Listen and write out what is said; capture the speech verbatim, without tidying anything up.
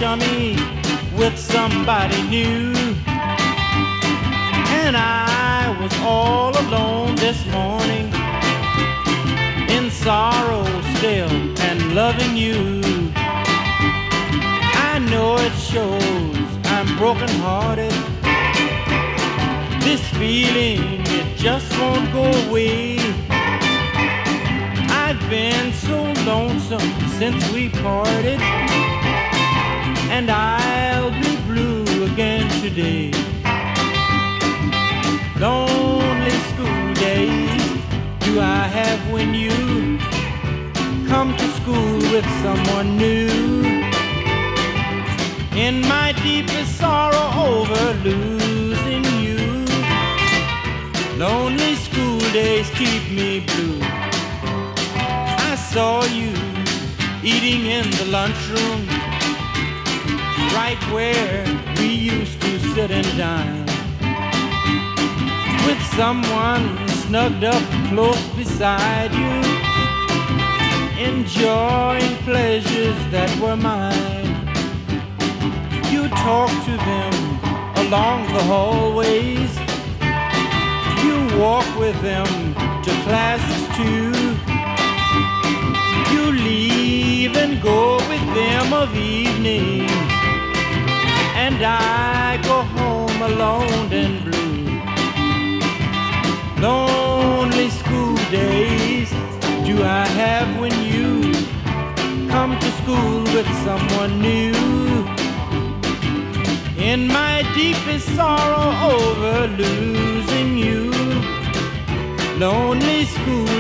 chummy with somebody new. And I was all alone this morning, in sorrow still and loving you. I know it shows I'm broken-hearted. This feeling, it just won't go away. I've been so lonesome since we parted, and I'll be blue again today. Lonely school days do I have when you come to school with someone new. In my deepest sorrow over losing you, lonely school days keep me blue. I saw you eating in the lunchroom, right where we used to sit and dine, with someone snugged up close beside you, enjoying pleasures that were mine. You talked to them along the hallways, you walk with them to classes too. You leave and go with them of evenings, and I go home alone and blue. Lonely school days do I have when you come to school with someone new. In my deepest sorrow over losing you, lonely school